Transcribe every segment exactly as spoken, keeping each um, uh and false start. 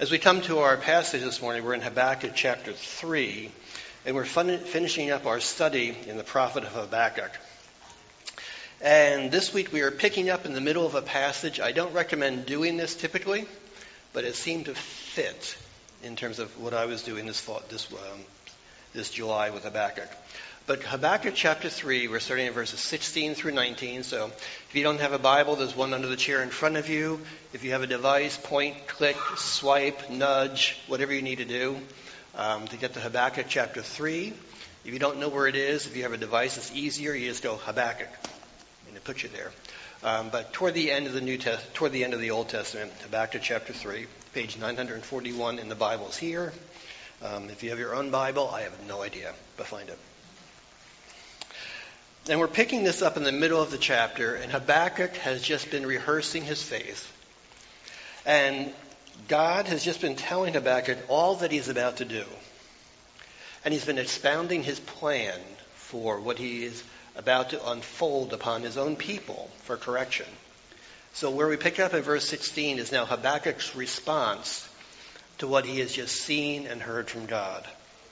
As we come to our passage this morning, we're in Habakkuk chapter three, and we're fun- finishing up our study in the prophet of Habakkuk. And this week we are picking up in the middle of a passage. I don't recommend doing this typically, but it seemed to fit in terms of what I was doing this fall, this um, this July with Habakkuk. But Habakkuk chapter three, we're starting at verses sixteen through nineteen. So if you don't have a Bible, there's one under the chair in front of you. If you have a device, point, click, swipe, nudge, whatever you need to do um, to get to Habakkuk chapter three. If you don't know where it is, if you have a device, it's easier. You just go Habakkuk, and it puts you there. Um, but toward the end of the New Test, toward the end of the Old Testament, Habakkuk chapter three, page nine forty-one in the Bibles here. Um, if you have your own Bible, I have no idea, but find it. And we're picking this up in the middle of the chapter, and Habakkuk has just been rehearsing his faith. And God has just been telling Habakkuk all that he's about to do. And he's been expounding his plan for what he is about to unfold upon his own people for correction. So where we pick up in verse sixteen is now Habakkuk's response to what he has just seen and heard from God.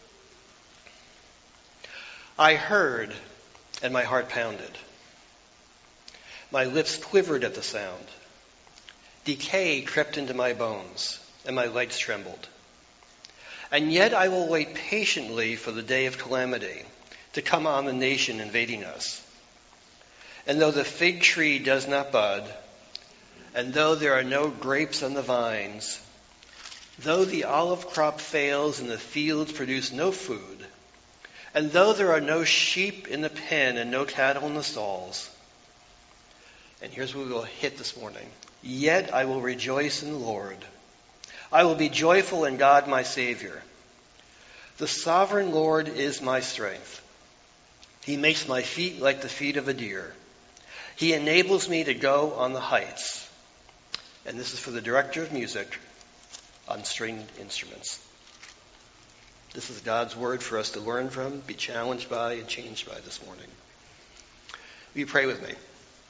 I heard, and my heart pounded. My lips quivered at the sound. Decay crept into my bones, and my legs trembled. And yet I will wait patiently for the day of calamity to come on the nation invading us. And though the fig tree does not bud, and though there are no grapes on the vines, though the olive crop fails and the fields produce no food, and though there are no sheep in the pen and no cattle in the stalls, and here's what we will hit this morning, yet I will rejoice in the Lord. I will be joyful in God my Savior. The sovereign Lord is my strength. He makes my feet like the feet of a deer. He enables me to go on the heights. And this is for the director of music on stringed instruments. This is God's word for us to learn from, be challenged by, and changed by this morning. Will you pray with me?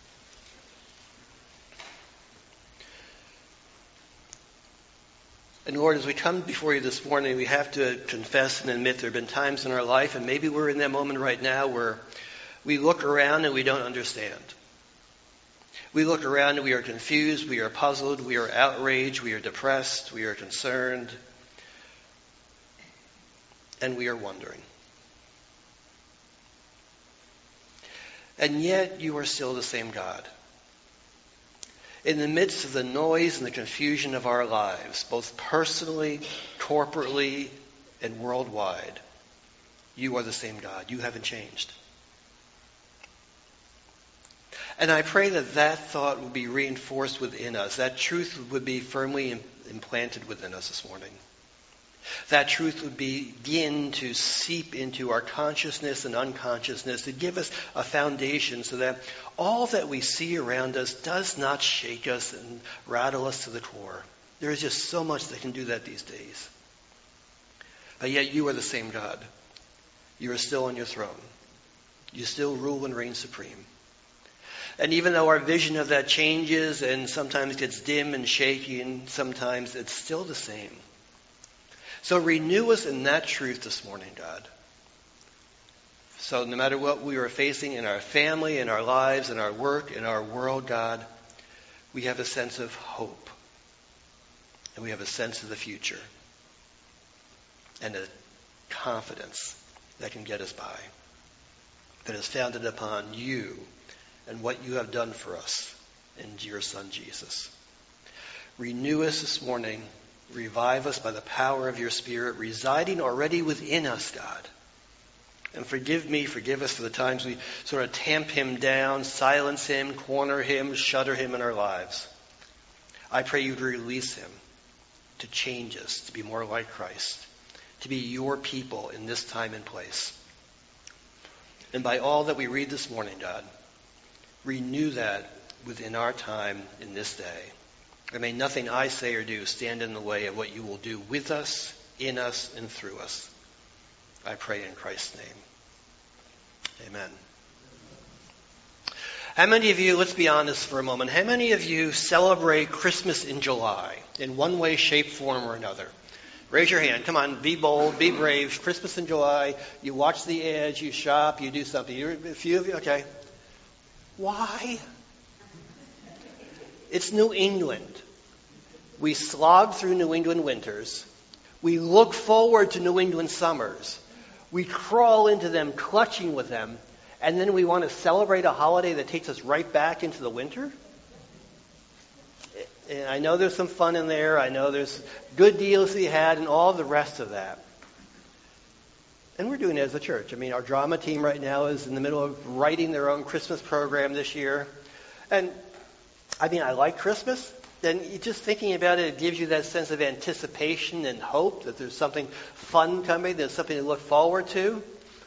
And Lord, as we come before you this morning, we have to confess and admit there have been times in our life, and maybe we're in that moment right now, where we look around and we don't understand. We look around and we are confused, we are puzzled, we are outraged, we are depressed, we are concerned, and we are wondering. And yet you are still the same God. In the midst of the noise and the confusion of our lives, both personally, corporately, and worldwide, you are the same God. You haven't changed. And I pray that that thought would be reinforced within us. That truth would be firmly implanted within us this morning. That truth would begin to seep into our consciousness and unconsciousness to give us a foundation so that all that we see around us does not shake us and rattle us to the core. There is just so much that can do that these days. But yet you are the same God. You are still on your throne. You still rule and reign supreme. And even though our vision of that changes and sometimes gets dim and shaky, and sometimes it's still the same. So renew us in that truth this morning, God. So no matter what we are facing in our family, in our lives, in our work, in our world, God, we have a sense of hope. And we have a sense of the future. And a confidence that can get us by. That is founded upon you and what you have done for us in your Son, Jesus. Renew us this morning. Revive us by the power of your Spirit residing already within us, God. And forgive me, forgive us for the times we sort of tamp him down, silence him, corner him, shutter him in our lives. I pray you to release him, to change us, to be more like Christ, to be your people in this time and place. And by all that we read this morning, God, renew that within our time in this day. And may nothing I say or do stand in the way of what you will do with us, in us, and through us. I pray in Christ's name. Amen. How many of you, let's be honest for a moment, how many of you celebrate Christmas in July in one way, shape, form, or another? Raise your hand. Come on, be bold, be brave. Christmas in July, you watch the ads, you shop, you do something. You're, a few of you, okay. Why? It's New England. We slog through New England winters. We look forward to New England summers. We crawl into them, clutching with them. And then we want to celebrate a holiday that takes us right back into the winter? And I know there's some fun in there. I know there's good deals to be had and all the rest of that. And we're doing it as a church. I mean, our drama team right now is in the middle of writing their own Christmas program this year. And, I mean, I like Christmas. And just thinking about it, it gives you that sense of anticipation and hope that there's something fun coming, there's something to look forward to.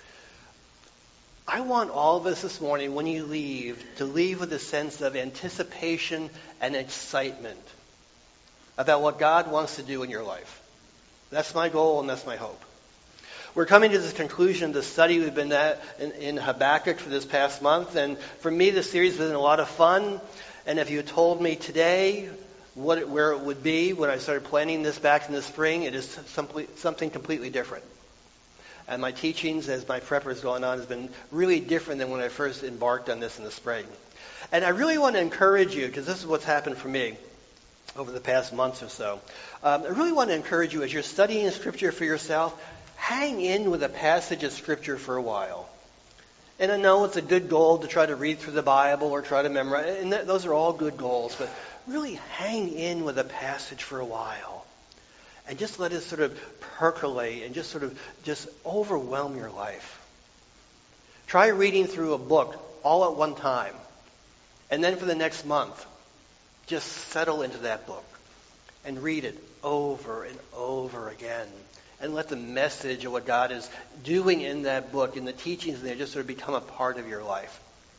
I want all of us this morning, when you leave, to leave with a sense of anticipation and excitement about what God wants to do in your life. That's my goal and that's my hope. We're coming to this conclusion of the study we've been at in, in Habakkuk for this past month. And for me, the series has been a lot of fun. And if you had told me today what it, where it would be when I started planning this back in the spring, it is simply, something completely different. And my teachings, as my prep has gone on, has been really different than when I first embarked on this in the spring. And I really want to encourage you, because this is what's happened for me over the past months or so. Um, I really want to encourage you, as you're studying Scripture for yourself, hang in with a passage of Scripture for a while. And I know it's a good goal to try to read through the Bible or try to memorize, and th- those are all good goals, but really hang in with a passage for a while. And just let it sort of percolate and just sort of just overwhelm your life. Try reading through a book all at one time. And then for the next month, just settle into that book and read it over and over again. And let the message of what God is doing in that book and the teachings in there just sort of become a part of your life.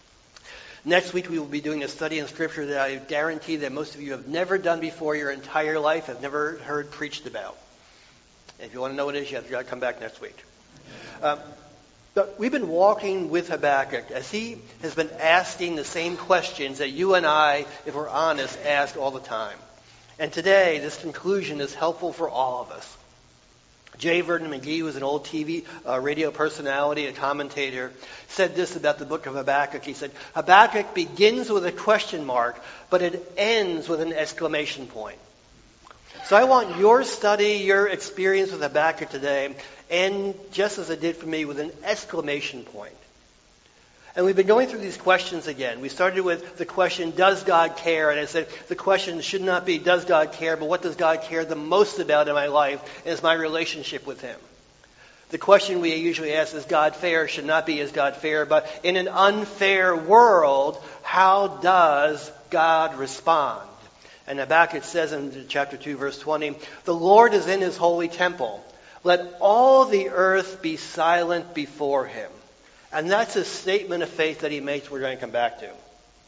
Next week we will be doing a study in Scripture that I guarantee that most of you have never done before your entire life, have never heard preached about. And if you want to know what it is, you have to come back next week. Uh, but we've been walking with Habakkuk as he has been asking the same questions that you and I, if we're honest, ask all the time. And today, this conclusion is helpful for all of us. J. Vernon McGee, who was an old T V uh, radio personality, a commentator, said this about the book of Habakkuk. He said, Habakkuk begins with a question mark, but it ends with an exclamation point. So I want your study, your experience with Habakkuk today, end just as it did for me, with an exclamation point. And we've been going through these questions again. We started with the question, does God care? And I said the question should not be, does God care? But what does God care the most about in my life is my relationship with Him. The question we usually ask, is God fair? Should not be, is God fair? But in an unfair world, how does God respond? And Habakkuk says in chapter two, verse twenty, the Lord is in His holy temple. Let all the earth be silent before Him. And that's a statement of faith that he makes we're going to come back to.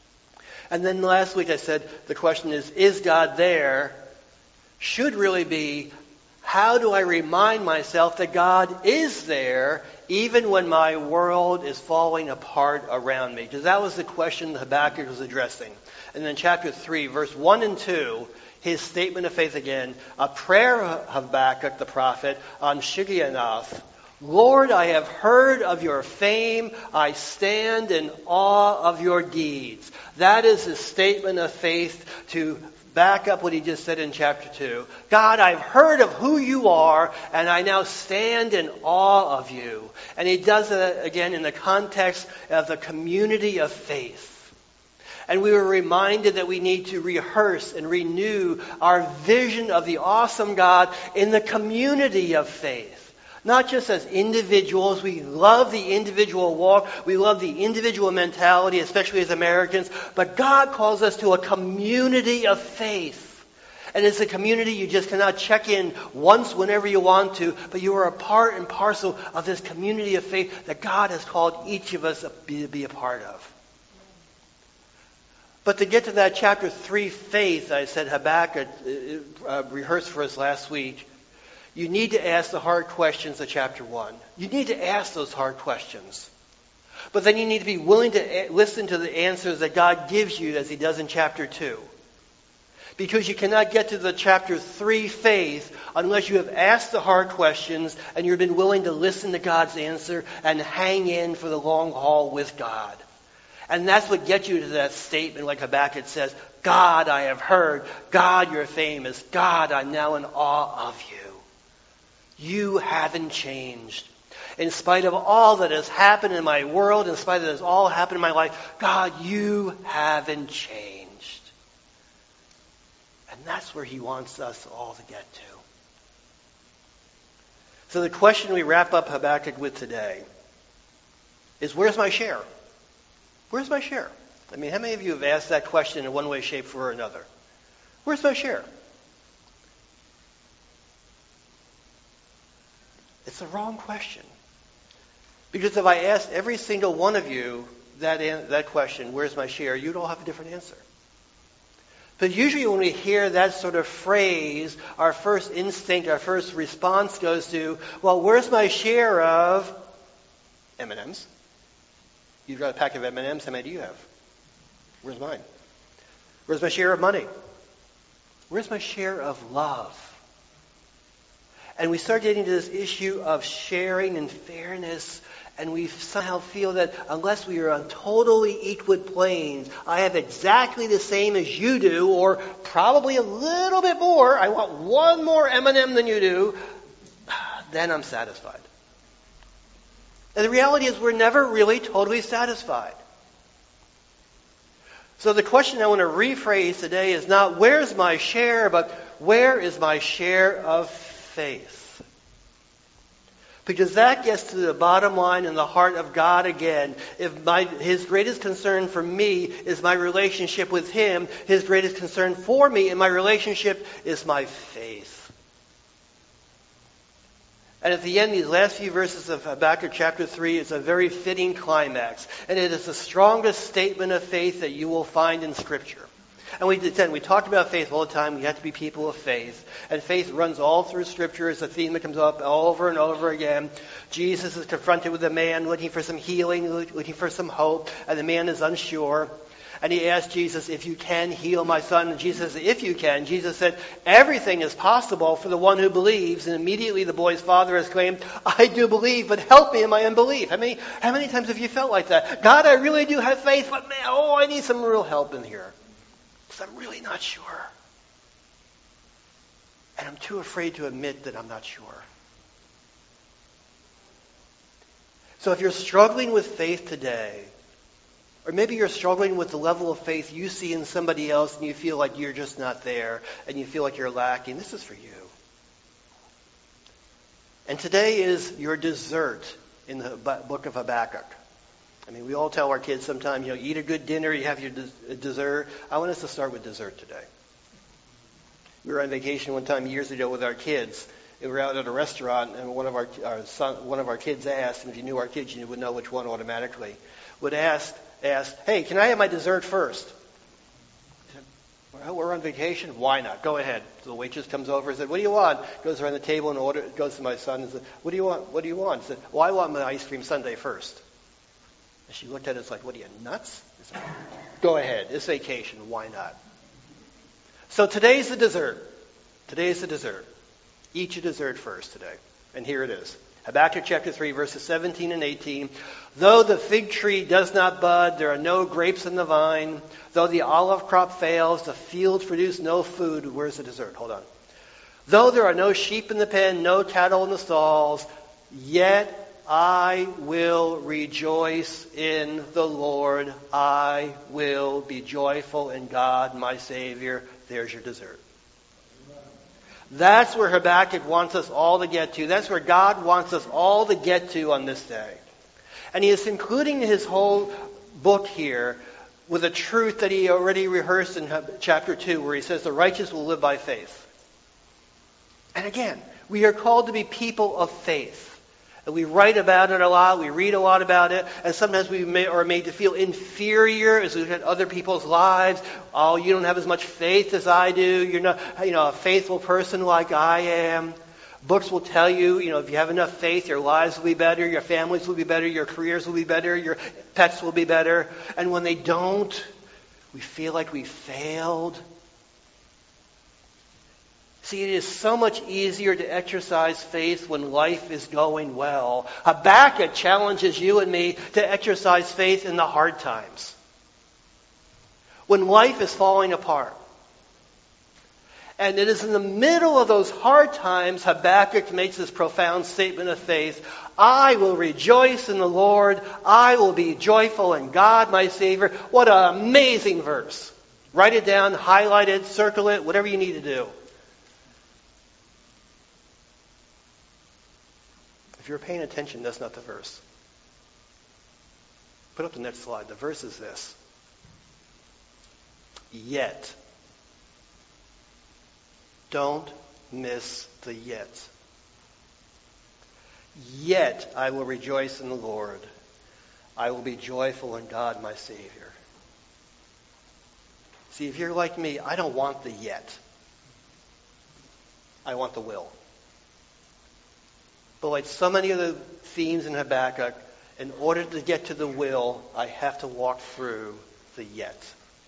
And then last week I said the question is, is God there? Should really be, how do I remind myself that God is there even when my world is falling apart around me? Because that was the question Habakkuk was addressing. And then chapter three, verse one and two, his statement of faith again, a prayer of Habakkuk the prophet on Shigionoth. Lord, I have heard of your fame. I stand in awe of your deeds. That is a statement of faith to back up what he just said in chapter two. God, I've heard of who you are, and I now stand in awe of you. And he does that again in the context of the community of faith. And we were reminded that we need to rehearse and renew our vision of the awesome God in the community of faith. Not just as individuals. We love the individual walk. We love the individual mentality, especially as Americans. But God calls us to a community of faith. And it's a community you just cannot check in once whenever you want to, but you are a part and parcel of this community of faith that God has called each of us to be a part of. But to get to that chapter three faith, I said Habakkuk uh, rehearsed for us last week, you need to ask the hard questions of chapter one. You need to ask those hard questions. But then you need to be willing to listen to the answers that God gives you as he does in chapter two. Because you cannot get to the chapter three faith unless you have asked the hard questions and you've been willing to listen to God's answer and hang in for the long haul with God. And that's what gets you to that statement like Habakkuk says, God, I have heard. God, you're famous. God, I'm now in awe of you. You haven't changed. In spite of all that has happened in my world, in spite of that has all happened in my life, God, you haven't changed. And that's where he wants us all to get to. So the question we wrap up Habakkuk with today is, where's my share? Where's my share? I mean, how many of you have asked that question in one way, shape, or another? Where's my share? It's the wrong question. Because if I asked every single one of you that, that question, where's my share, you'd all have a different answer. But usually when we hear that sort of phrase, our first instinct, our first response goes to, well, where's my share of M and M's? You've got a pack of M and M's. How many do you have? Where's mine? Where's my share of money? Where's my share of love? And we start getting to this issue of sharing and fairness, and we somehow feel that unless we are on totally equal planes, I have exactly the same as you do, or probably a little bit more, I want one more M and M than you do, then I'm satisfied. And the reality is we're never really totally satisfied. So the question I want to rephrase today is not where's my share, but where is my share of faith? Because that gets to the bottom line in the heart of God again. If my, his greatest concern for me is my relationship with him, his greatest concern for me in my relationship is my faith. And at the end, these last few verses of Habakkuk chapter three is a very fitting climax. And it is the strongest statement of faith that you will find in Scripture. And we did, we talked about faith all the time. We have to be people of faith. And faith runs all through Scripture. It's a theme that comes up over and over again. Jesus is confronted with a man looking for some healing, looking for some hope. And the man is unsure. And he asked Jesus, if you can heal my son. And Jesus said, if you can. Jesus said, everything is possible for the one who believes. And immediately the boy's father exclaimed, I do believe, but help me in my unbelief. How many, how many times have you felt like that? God, I really do have faith, but man, oh, I need some real help in here. Because I'm really not sure. And I'm too afraid to admit that I'm not sure. So if you're struggling with faith today, or maybe you're struggling with the level of faith you see in somebody else and you feel like you're just not there and you feel like you're lacking, this is for you. And today is your dessert in the book of Habakkuk. I mean, we all tell our kids sometimes, you know, eat a good dinner, you have your des- dessert. I want us to start with dessert today. We were on vacation one time years ago with our kids. We were out at a restaurant, and one of our, our son, one of our kids asked, and if you knew our kids, you would know which one automatically, would ask, asked, hey, can I have my dessert first? He said, well, we're on vacation. Why not? Go ahead. So the waitress comes over and said, what do you want? Goes around the table and order, goes to my son and said, what do you want? What do you want? He said, well, I want my ice cream sundae first. And she looked at us like, what are you, nuts? He said, go ahead. It's vacation. Why not? So today's the dessert. Today's the dessert. Eat your dessert first today. And here it is. Habakkuk chapter three, verses seventeen and eighteen. Though the fig tree does not bud, there are no grapes in the vine. Though the olive crop fails, the fields produce no food. Where's the dessert? Hold on. Though there are no sheep in the pen, no cattle in the stalls, yet I will rejoice in the Lord. I will be joyful in God, my Savior. There's your dessert. That's where Habakkuk wants us all to get to. That's where God wants us all to get to on this day. And he is concluding his whole book here with a truth that he already rehearsed in chapter two, where he says the righteous will live by faith. And again, we are called to be people of faith. And we write about it a lot, we read a lot about it, and sometimes we may, are made to feel inferior as we look at other people's lives. Oh, you don't have as much faith as I do. You're not, you know, a faithful person like I am. Books will tell you, you know, if you have enough faith, your lives will be better, your families will be better, your careers will be better, your pets will be better. And when they don't, we feel like we failed. See, it is so much easier to exercise faith when life is going well. Habakkuk challenges you and me to exercise faith in the hard times. When life is falling apart. And it is in the middle of those hard times Habakkuk makes this profound statement of faith. I will rejoice in the Lord. I will be joyful in God, my Savior. What an amazing verse. Write it down, highlight it, circle it, whatever you need to do. If you're paying attention, that's not the verse. Put up the next slide. The verse is this. Yet. Don't miss the yet. Yet I will rejoice in the Lord. I will be joyful in God, my Savior. See, if you're like me, I don't want the yet. I want the will. But like so many of the themes in Habakkuk, in order to get to the will, I have to walk through the yet.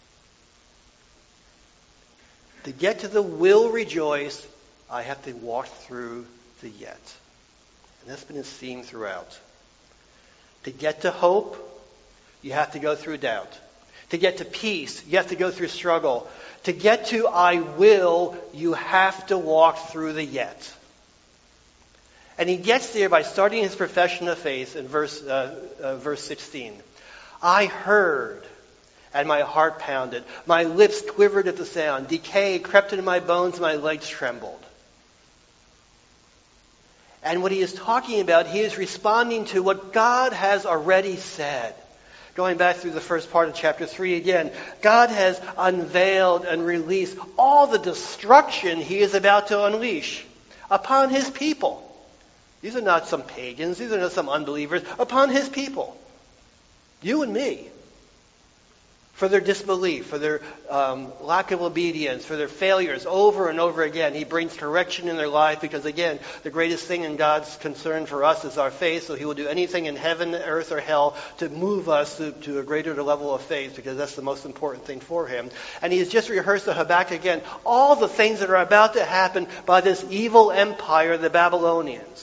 To get to the will rejoice, I have to walk through the yet. And that's been his theme throughout. To get to hope, you have to go through doubt. To get to peace, you have to go through struggle. To get to I will, you have to walk through the yet. And he gets there by starting his profession of faith in verse, uh, uh, verse sixteen. I heard, and my heart pounded. My lips quivered at the sound. Decay crept into my bones, and my legs trembled. And what he is talking about, he is responding to what God has already said. Going back through the first part of chapter three again, God has unveiled and released all the destruction he is about to unleash upon his people. These are not some pagans. These are not some unbelievers. Upon his people. You and me. For their disbelief, for their um, lack of obedience, for their failures over and over again. He brings correction in their life because, again, the greatest thing in God's concern for us is our faith. So he will do anything in heaven, earth, or hell to move us to, to a greater level of faith because that's the most important thing for him. And he has just rehearsed to Habakkuk again all the things that are about to happen by this evil empire, the Babylonians.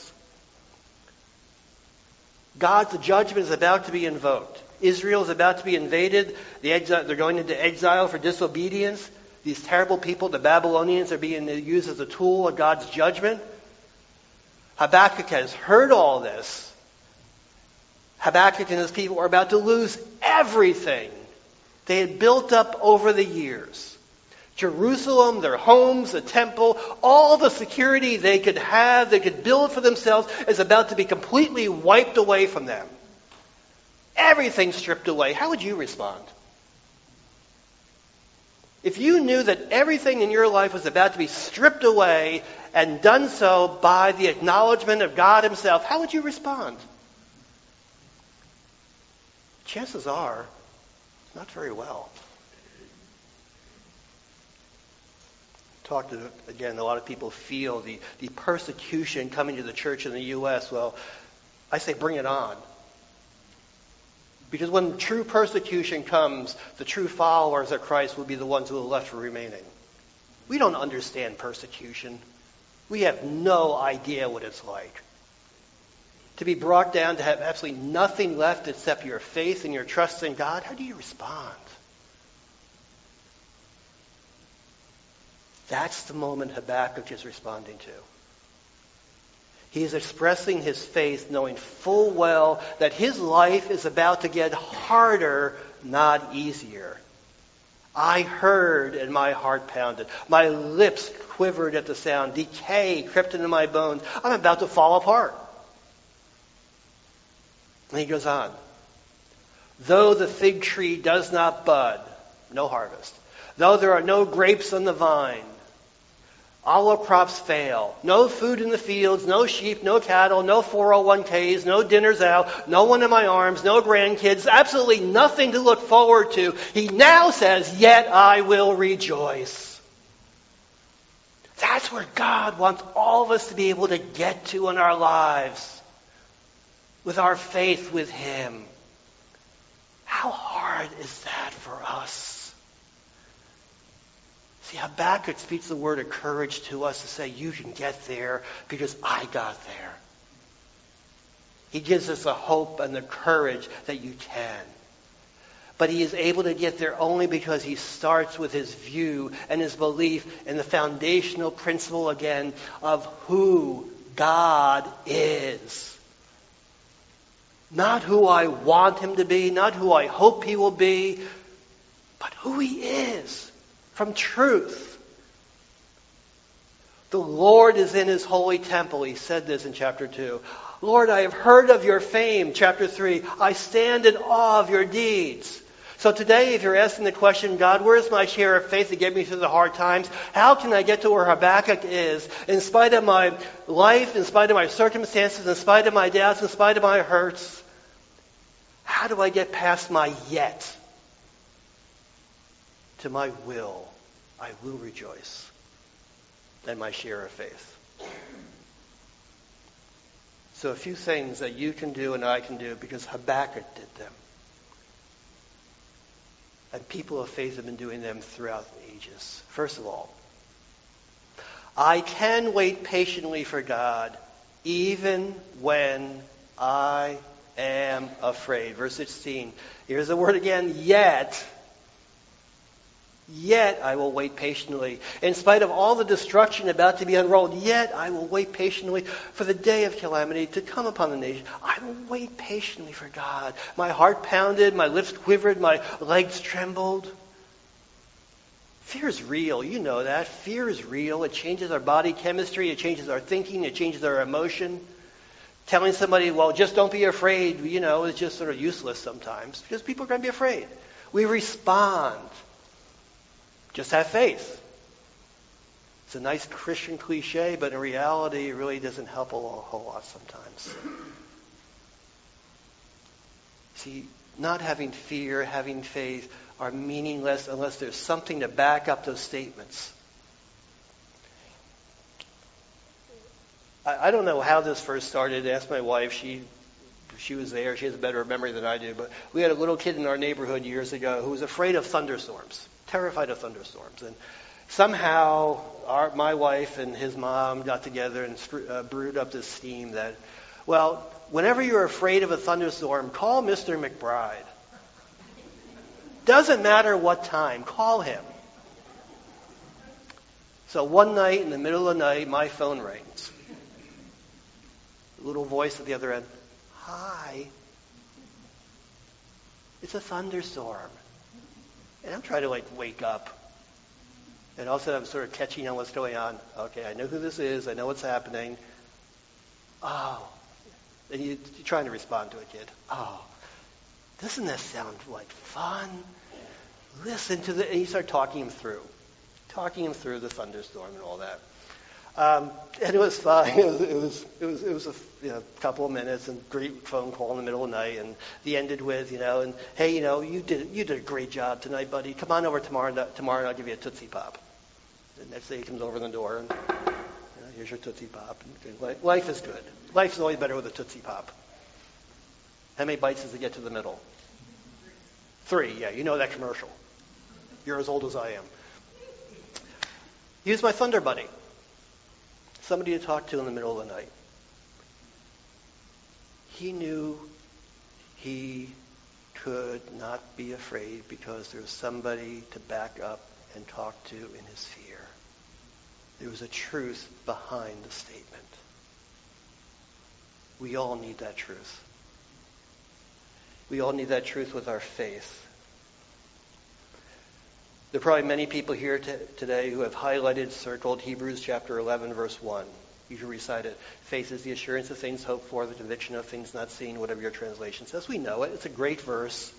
God's judgment is about to be invoked. Israel is about to be invaded. The exile, they're going into exile for disobedience. These terrible people, the Babylonians, are being used as a tool of God's judgment. Habakkuk has heard all this. Habakkuk and his people are about to lose everything they had built up over the years. Jerusalem, their homes, the temple, all the security they could have, they could build for themselves, is about to be completely wiped away from them. Everything stripped away. How would you respond? If you knew that everything in your life was about to be stripped away and done so by the acknowledgement of God himself, how would you respond? Chances are, not very well. Talk to, again, a lot of people feel the, the persecution coming to the church in the U S. Well, I say bring it on. Because when true persecution comes, the true followers of Christ will be the ones who are left remaining. We don't understand persecution. We have no idea what it's like. To be brought down to have absolutely nothing left except your faith and your trust in God, how do you respond? That's the moment Habakkuk is responding to. He is expressing his faith, knowing full well that his life is about to get harder, not easier. I heard and my heart pounded. My lips quivered at the sound. Decay crept into my bones. I'm about to fall apart. And he goes on. Though the fig tree does not bud, no harvest. Though there are no grapes on the vine, olive crops fail. No food in the fields, no sheep, no cattle, no four oh one k's, no dinners out, no one in my arms, no grandkids, absolutely nothing to look forward to. He now says, yet I will rejoice. That's where God wants all of us to be able to get to in our lives. With our faith with Him. How hard is that for us? See, Habakkuk speaks the word of courage to us to say, you can get there because I got there. He gives us the hope and the courage that you can. But he is able to get there only because he starts with his view and his belief in the foundational principle again of who God is. Not who I want him to be, not who I hope he will be, but who he is from truth. The Lord is in his holy temple. He said this in chapter two. Lord, I have heard of your fame. Chapter three. I stand in awe of your deeds. So today, if you're asking the question, God, where's my share of faith to get me through the hard times? How can I get to where Habakkuk is? In spite of my life, in spite of my circumstances, in spite of my doubts, in spite of my hurts, how do I get past my yet to my will? I will rejoice. And my share of faith. So a few things that you can do and I can do because Habakkuk did them. And people of faith have been doing them throughout the ages. First of all, I can wait patiently for God even when I am afraid. Verse sixteen. Here's the word again, yet. Yet I will wait patiently. In spite of all the destruction about to be unrolled, yet I will wait patiently for the day of calamity to come upon the nation. I will wait patiently for God. My heart pounded, my lips quivered, my legs trembled. Fear is real. You know that. Fear is real. It changes our body chemistry. It changes our thinking. It changes our emotion. Telling somebody, well, just don't be afraid, you know, is just sort of useless sometimes. Because people are going to be afraid. We respond. Just have faith. It's a nice Christian cliche, but in reality, it really doesn't help a whole lot sometimes. See, not having fear, having faith are meaningless unless there's something to back up those statements. I, I don't know how this first started. I asked my wife. She she was there. She has a better memory than I do. But we had a little kid in our neighborhood years ago who was afraid of thunderstorms. Terrified of thunderstorms. And somehow our, my wife and his mom got together and uh, brewed up this scheme that, well, whenever you're afraid of a thunderstorm, call Mister McBride. Doesn't matter what time, call him. So one night, in the middle of the night, my phone rings. A little voice at the other end. Hi. It's a thunderstorm. And I'm trying to like wake up. And all of a sudden I'm sort of catching on what's going on. Okay, I know who this is. I know what's happening. Oh. And you, you're trying to respond to a kid. Oh. Doesn't this sound like fun? Listen to the... And you start talking him through. Talking him through the thunderstorm and all that. Um, and it was fine. It was, it was, it was, it was a you know, couple of minutes and great phone call in the middle of the night. And the ended with, you know, and hey, you know, you did you did a great job tonight, buddy. Come on over tomorrow, tomorrow, and I'll give you a Tootsie Pop. The next day he comes over the door and you know, here's your Tootsie Pop. And life is good. Life is always better with a Tootsie Pop. How many bites does it get to the middle? Three. Yeah, you know that commercial. You're as old as I am. He was my Thunder Buddy. Somebody to talk to in the middle of the night. He knew he could not be afraid because there was somebody to back up and talk to in his fear. There was a truth behind the statement. We all need that truth. We all need that truth with our faith. There are probably many people here t- today who have highlighted, circled Hebrews chapter eleven, verse one. You can recite it. Faith is the assurance of things hoped for, the conviction of things not seen, whatever your translation says. We know it. It's a great verse.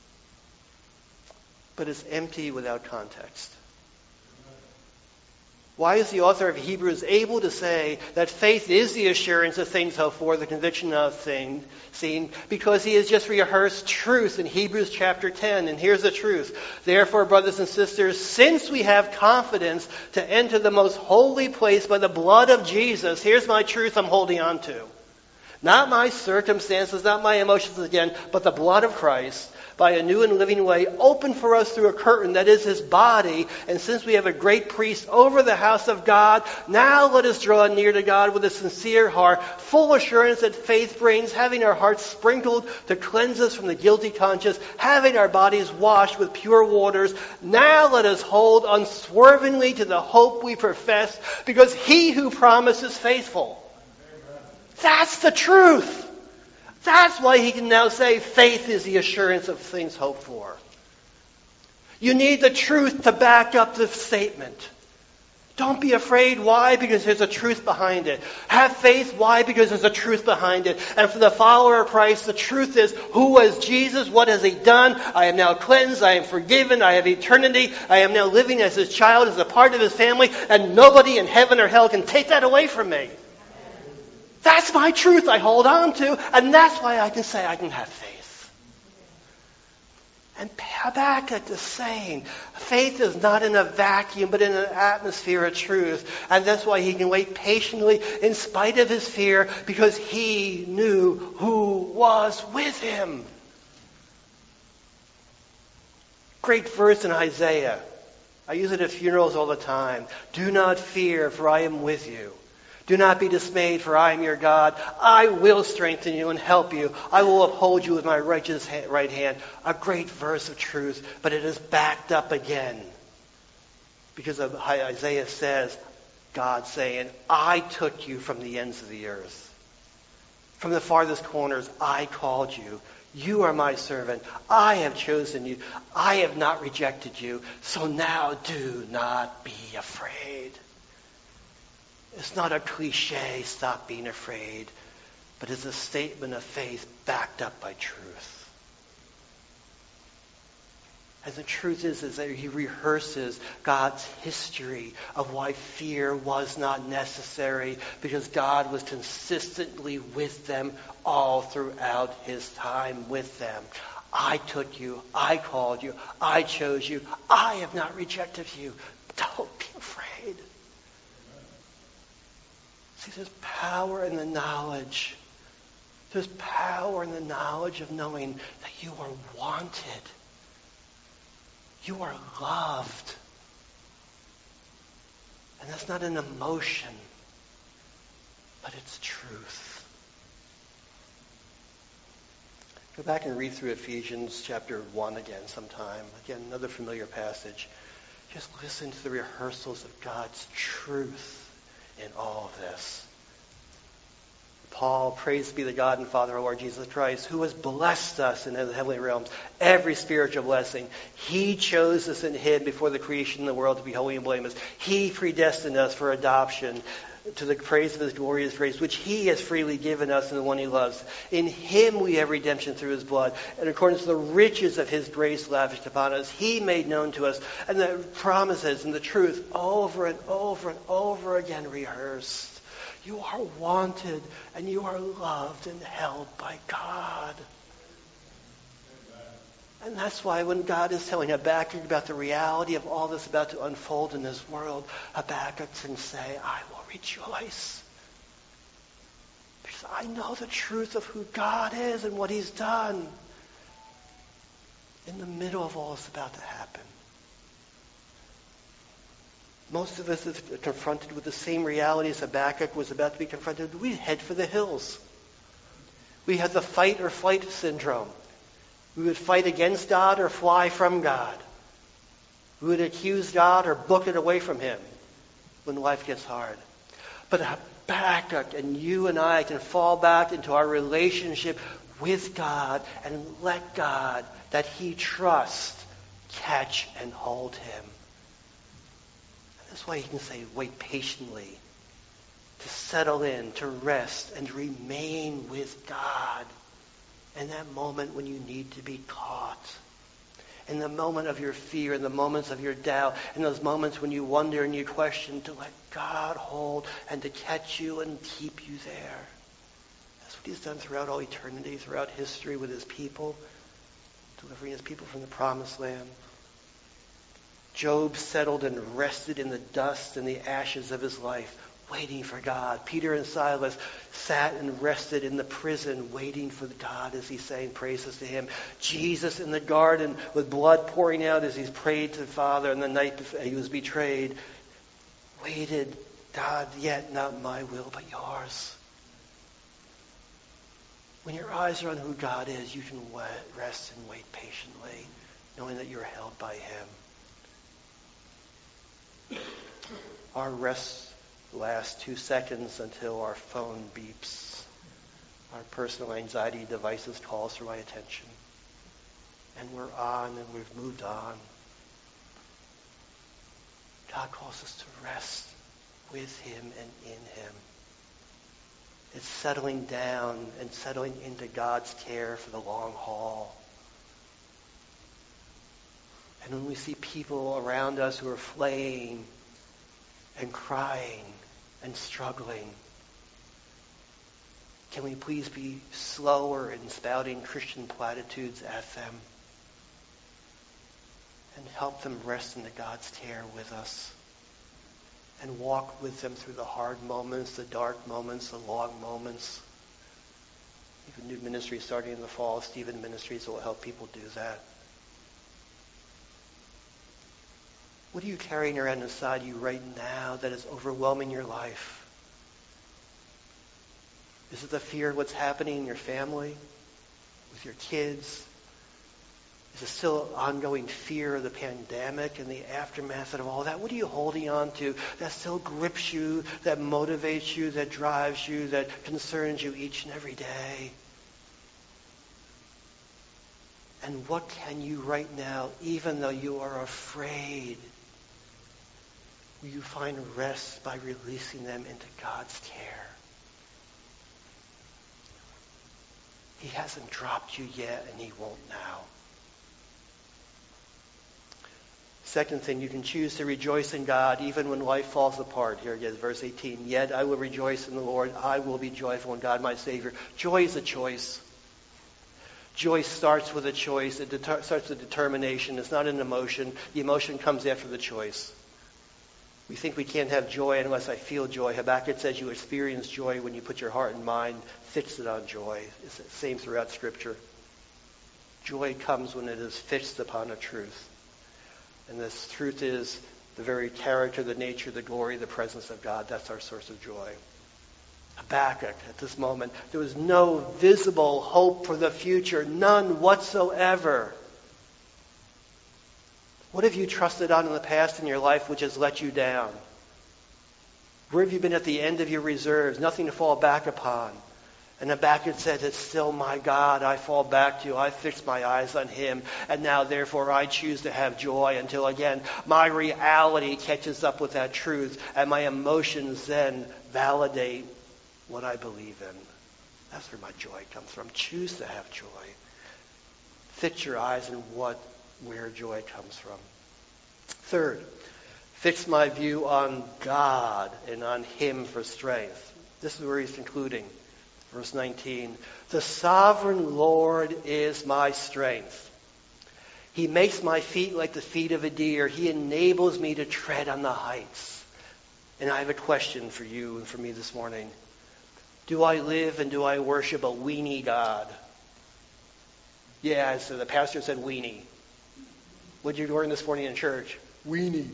But it's empty without context. Why is the author of Hebrews able to say that faith is the assurance of things hoped for, the conviction of things seen? Because he has just rehearsed truth in Hebrews chapter ten. And here's the truth. Therefore, brothers and sisters, since we have confidence to enter the most holy place by the blood of Jesus, here's my truth I'm holding on to. Not my circumstances, not my emotions again, but the blood of Christ, by a new and living way, opened for us through a curtain that is his body. And since we have a great priest over the house of God, now let us draw near to God with a sincere heart, full assurance that faith brings, having our hearts sprinkled to cleanse us from the guilty conscience, having our bodies washed with pure waters. Now let us hold unswervingly to the hope we profess, because he who promised is faithful. That's the truth. That's why he can now say faith is the assurance of things hoped for. You need the truth to back up the statement. Don't be afraid. Why? Because there's a truth behind it. Have faith. Why? Because there's a truth behind it. And for the follower of Christ, the truth is, who was Jesus? What has he done? I am now cleansed. I am forgiven. I have eternity. I am now living as his child, as a part of his family. And nobody in heaven or hell can take that away from me. That's my truth I hold on to, and that's why I can say I can have faith. And Habakkuk is saying, faith is not in a vacuum, but in an atmosphere of truth. And that's why he can wait patiently in spite of his fear, because he knew who was with him. Great verse in Isaiah. I use it at funerals all the time. Do not fear, for I am with you. Do not be dismayed, for I am your God. I will strengthen you and help you. I will uphold you with my righteous right hand. A great verse of truth, but it is backed up again. Because of Isaiah says, God saying, I took you from the ends of the earth. From the farthest corners, I called you. You are my servant. I have chosen you. I have not rejected you. So now do not be afraid. It's not a cliche, stop being afraid, but it's a statement of faith backed up by truth. And the truth is, is that he rehearses God's history of why fear was not necessary, because God was consistently with them all throughout his time with them. I took you, I called you, I chose you, I have not rejected you. Don't be afraid. See, there's power in the knowledge. There's power in the knowledge of knowing that you are wanted. You are loved. And that's not an emotion, but it's truth. Go back and read through Ephesians chapter one again sometime. Again, another familiar passage. Just listen to the rehearsals of God's truth in all of this. Paul, praise be the God and Father of our Lord Jesus Christ, who has blessed us in the heavenly realms, every spiritual blessing. He chose us in him before the creation of the world to be holy and blameless. He predestined us for adoption to the praise of his glorious grace, which he has freely given us in the one he loves. In him we have redemption through his blood, in accordance to the riches of his grace lavished upon us. He made known to us, and the promises and the truth over and over and over again rehearsed. You are wanted, and you are loved and held by God. And that's why when God is telling Habakkuk about the reality of all this about to unfold in this world, Habakkuk can say, I will rejoice. Because I know the truth of who God is and what he's done in the middle of all that's about to happen. Most of us are confronted with the same reality as Habakkuk was about to be confronted with. We head for the hills. We have the fight or flight syndrome. We would fight against God or fly from God. We would accuse God or book it away from him when life gets hard. But Habakkuk and you and I can fall back into our relationship with God and let God, that he trusts, catch and hold him. That's why he can say, wait patiently, to settle in, to rest, and to remain with God in that moment when you need to be caught. In the moment of your fear, in the moments of your doubt, in those moments when you wonder and you question, to let God hold and to catch you and keep you there. That's what he's done throughout all eternity, throughout history with his people, delivering his people from the promised land. Job settled and rested in the dust and the ashes of his life, waiting for God. Peter and Silas sat and rested in the prison, waiting for God as he sang praises to him. Jesus in the garden with blood pouring out as he prayed to the Father on the night before he was betrayed, waited, God, yet not my will, but yours. When your eyes are on who God is, you can rest and wait patiently, knowing that you're held by him. Our rest lasts two seconds until our phone beeps. Our personal anxiety devices calls for my attention. And we're on and we've moved on. God calls us to rest with him and in him. It's settling down and settling into God's care for the long haul. And when we see people around us who are flaying and crying and struggling, can we please be slower in spouting Christian platitudes at them and help them rest into God's care with us and walk with them through the hard moments, the dark moments, the long moments. We have a new ministry starting in the fall, Stephen Ministries, that will help people do that. What are you carrying around inside you right now that is overwhelming your life? Is it the fear of what's happening in your family, with your kids? Is it still ongoing fear of the pandemic and the aftermath of all that? What are you holding on to that still grips you, that motivates you, that drives you, that concerns you each and every day? And what can you right now, even though you are afraid, will you find rest by releasing them into God's care? He hasn't dropped you yet, and he won't now. Second thing, you can choose to rejoice in God even when life falls apart. Here again, verse eighteen. Yet I will rejoice in the Lord. I will be joyful in God, my Savior. Joy is a choice. Joy starts with a choice. It deter- starts with determination. It's not an emotion. The emotion comes after the choice. We think we can't have joy unless I feel joy. Habakkuk says you experience joy when you put your heart and mind fixed on joy. It's the same throughout Scripture. Joy comes when it is fixed upon a truth. And this truth is the very character, the nature, the glory, the presence of God. That's our source of joy. Habakkuk, at this moment, there was no visible hope for the future, none whatsoever. What have you trusted on in the past in your life which has let you down? Where have you been at the end of your reserves? Nothing to fall back upon. And Habakkuk said, it's still my God I fall back to. I fix my eyes on him. And now, therefore, I choose to have joy until, again, my reality catches up with that truth. And my emotions then validate what I believe in. That's where my joy comes from. Choose to have joy. Fix your eyes on what, where joy comes from. Third, fix my view on God and on him for strength. This is where he's concluding. Verse nineteen, the sovereign Lord is my strength. He makes my feet like the feet of a deer. He enables me to tread on the heights. And I have a question for you and for me this morning. Do I live and do I worship a weenie God? Yeah, so the pastor said weenie. What did you learn this morning in church? Weenie.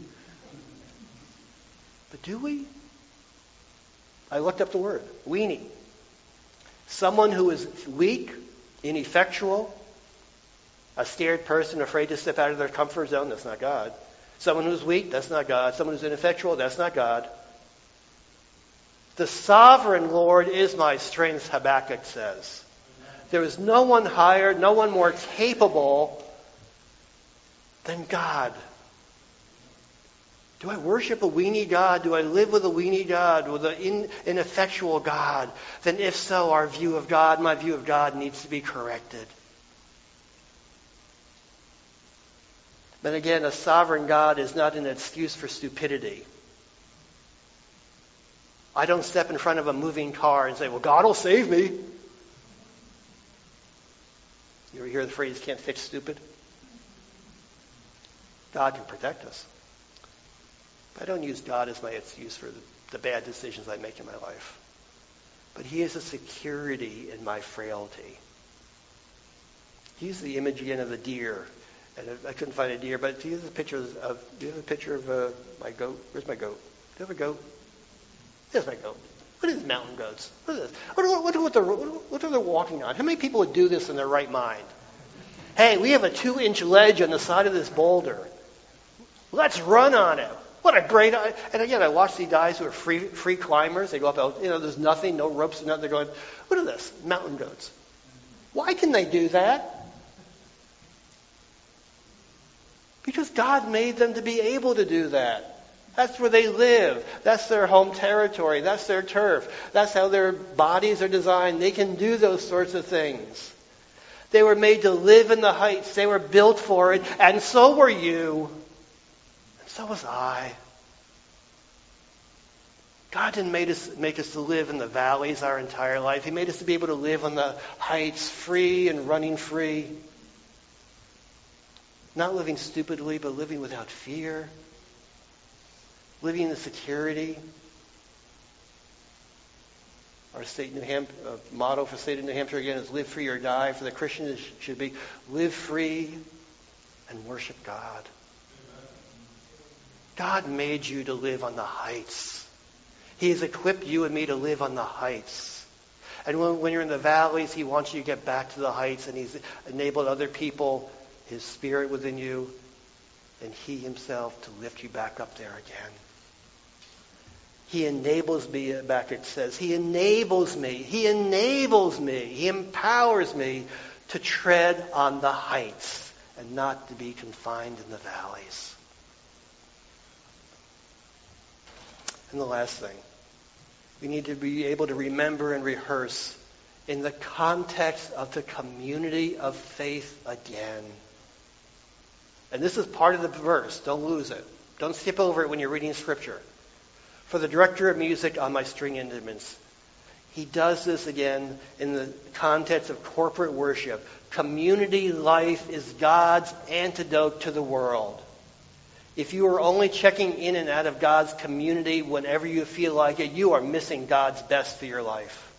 But do we? I looked up the word, weenie. Someone who is weak, ineffectual, a scared person, afraid to step out of their comfort zone, that's not God. Someone who's weak, that's not God. Someone who's ineffectual, that's not God. The sovereign Lord is my strength, Habakkuk says. There is no one higher, no one more capable than God. Do I worship a weenie God? Do I live with a weenie God, with an in, ineffectual God? Then if so, our view of God, my view of God, needs to be corrected. But again, a sovereign God is not an excuse for stupidity. I don't step in front of a moving car and say, well, God will save me. You ever hear the phrase, can't fix stupid? God can protect us. But I don't use God as my excuse for the, the bad decisions I make in my life. But he is a security in my frailty. Use the image again of the deer. And I couldn't find a deer, but do you have a picture of, do you have a picture of uh, my goat? Where's my goat? Do you have a goat? There's my goat. What is mountain goats? What is this? What, what, what, what, they're, what are they walking on? How many people would do this in their right mind? Hey, we have a two-inch ledge on the side of this boulder. Let's run on it. What a great idea. And again, I watch these guys who are free free climbers. They go up, you know, there's nothing, no ropes, nothing. They're going, what are this? Mountain goats. Why can they do that? Because God made them to be able to do that. That's where they live. That's their home territory. That's their turf. That's how their bodies are designed. They can do those sorts of things. They were made to live in the heights. They were built for it. And so were you. And so was I. God didn't make us, make us to live in the valleys our entire life. He made us to be able to live on the heights, free and running free. Not living stupidly, but living without fear. Living in the security. Our state New Hampshire uh, motto for state of New Hampshire again is live free or die. For the Christian it should be live free and worship God. God made you to live on the heights. He has equipped you and me to live on the heights. And when, when you're in the valleys, he wants you to get back to the heights, and he's enabled other people, his spirit within you, and he himself to lift you back up there again. He enables me, back it says, he enables me, he enables me, he empowers me to tread on the heights and not to be confined in the valleys. And the last thing, we need to be able to remember and rehearse in the context of the community of faith again. And this is part of the verse. Don't lose it. Don't skip over it when you're reading Scripture. For the director of music on my string instruments, he does this again in the context of corporate worship. Community life is God's antidote to the world. If you are only checking in and out of God's community whenever you feel like it, you are missing God's best for your life.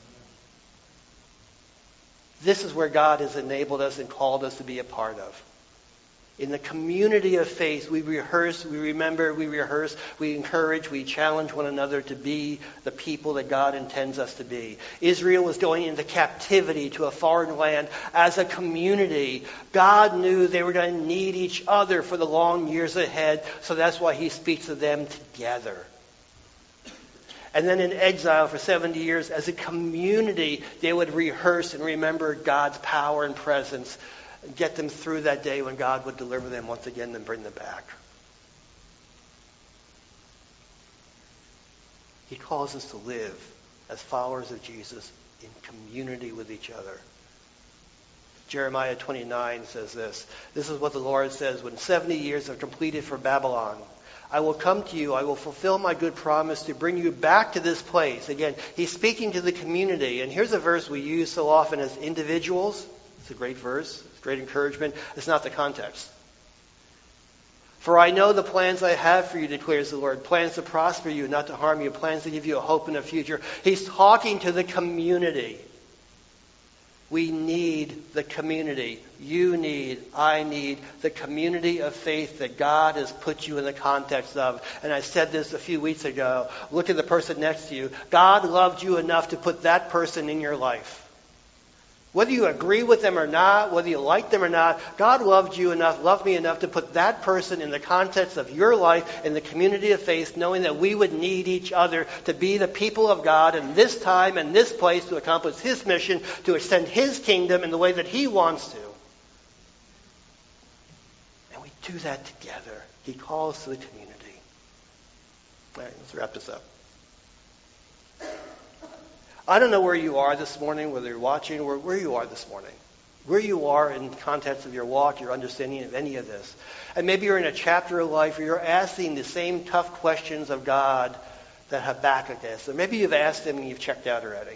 This is where God has enabled us and called us to be a part of. In the community of faith, we rehearse, we remember, we rehearse, we encourage, we challenge one another to be the people that God intends us to be. Israel was going into captivity to a foreign land as a community. God knew they were going to need each other for the long years ahead, so that's why he speaks to them together. And then in exile for seventy years, as a community, they would rehearse and remember God's power and presence, and get them through that day when God would deliver them once again and bring them back. He calls us to live as followers of Jesus in community with each other. Jeremiah twenty-nine says this. This is what the Lord says, when seventy years are completed for Babylon, I will come to you, I will fulfill my good promise to bring you back to this place. Again, he's speaking to the community. And here's a verse we use so often as individuals. It's a great verse. It's great encouragement. It's not the context. For I know the plans I have for you, declares the Lord. Plans to prosper you, not to harm you. Plans to give you a hope in the future. He's talking to the community. We need the community. You need, I need the community of faith that God has put you in the context of. And I said this a few weeks ago. Look at the person next to you. God loved you enough to put that person in your life. Whether you agree with them or not, whether you like them or not, God loved you enough, loved me enough to put that person in the context of your life, in the community of faith, knowing that we would need each other to be the people of God in this time and this place to accomplish his mission, to extend his kingdom in the way that he wants to. And we do that together. He calls to the community. All right, let's wrap this up. I don't know where you are this morning, whether you're watching or where you are this morning. where you are in the context of your walk, your understanding of any of this. And maybe you're in a chapter of life where you're asking the same tough questions of God that Habakkuk is. Or maybe you've asked him and you've checked out already.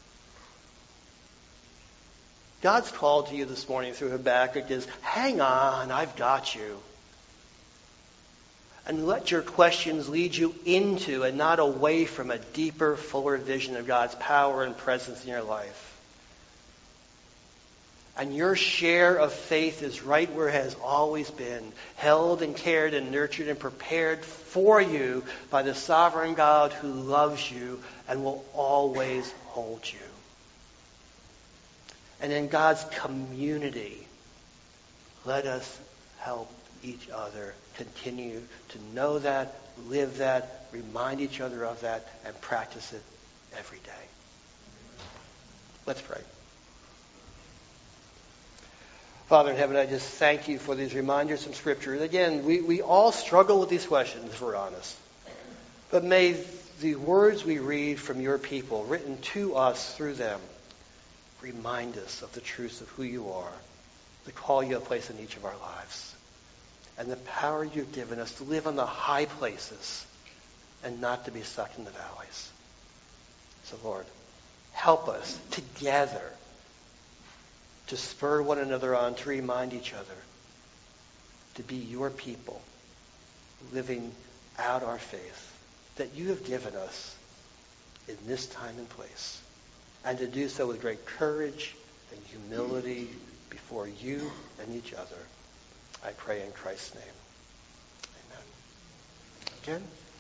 God's call to you this morning through Habakkuk is, hang on, I've got you. And let your questions lead you into and not away from a deeper, fuller vision of God's power and presence in your life. And your share of faith is right where it has always been, held and cared and nurtured and prepared for you by the sovereign God who loves you and will always hold you. And in God's community, let us help each other continue to know that, live that, remind each other of that, and practice it every day. Let's pray. Father in heaven, I just thank you for these reminders from Scripture. And again, we, we all struggle with these questions, if we're honest. But may the words we read from your people, written to us through them, remind us of the truth of who you are, the call you have placed in each of our lives, and the power you've given us to live on the high places and not to be stuck in the valleys. So, Lord, help us together to spur one another on, to remind each other to be your people, living out our faith that you have given us in this time and place, and to do so with great courage and humility before you and each other. I pray in Christ's name. Amen. Again.